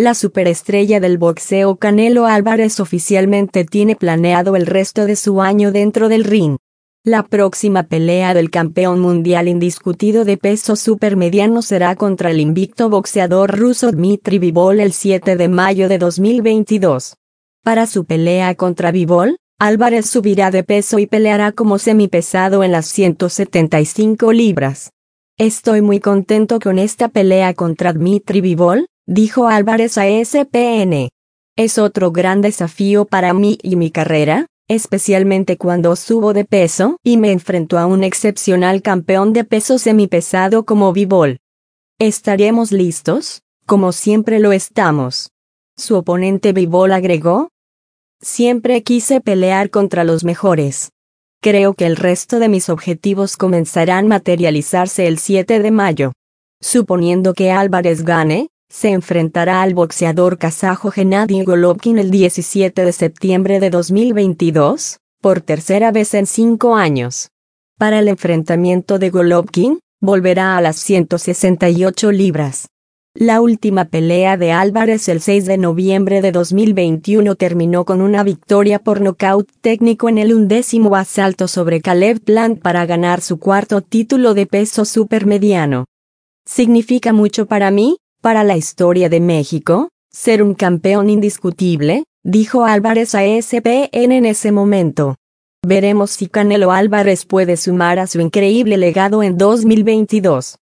La superestrella del boxeo Canelo Álvarez oficialmente tiene planeado el resto de su año dentro del ring. La próxima pelea del campeón mundial indiscutido de peso supermediano será contra el invicto boxeador ruso Dmitry Bivol el 7 de mayo de 2022. Para su pelea contra Bivol, Álvarez subirá de peso y peleará como semipesado en las 175 libras. Estoy muy contento con esta pelea contra Dmitry Bivol, dijo Álvarez a ESPN. Es otro gran desafío para mí y mi carrera, especialmente cuando subo de peso y me enfrento a un excepcional campeón de peso semipesado como Bivol. ¿Estaremos listos? Como siempre lo estamos. Su oponente Bivol agregó: siempre quise pelear contra los mejores. Creo que el resto de mis objetivos comenzarán a materializarse el 7 de mayo. Suponiendo que Álvarez gane, se enfrentará al boxeador kazajo Gennady Golovkin el 17 de septiembre de 2022, por tercera vez en 5 años. Para el enfrentamiento de Golovkin, volverá a las 168 libras. La última pelea de Álvarez el 6 de noviembre de 2021 terminó con una victoria por nocaut técnico en el 11º asalto sobre Caleb Plant para ganar su cuarto título de peso supermediano. Significa mucho para mí, para la historia de México, ser un campeón indiscutible, dijo Álvarez a ESPN en ese momento. Veremos si Canelo Álvarez puede sumar a su increíble legado en 2022.